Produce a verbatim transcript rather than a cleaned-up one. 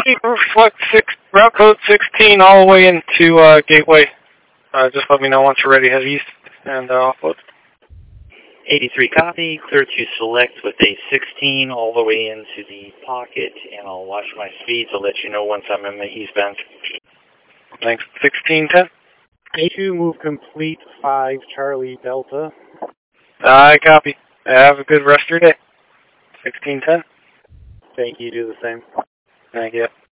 Yankee reflect six, route code sixteen all the way into uh, Gateway. Uh, just let me know once you're ready to head east and uh, offload. eighty-three copy, clear to select with a sixteen all the way into the pocket, and I'll watch my speed to let you know once I'm in the eastbound. Thanks. sixteen ten. A two, move complete, five Charlie Delta. I copy. Have a good rest of your day. sixteen ten. Thank you, do the same. Thank you.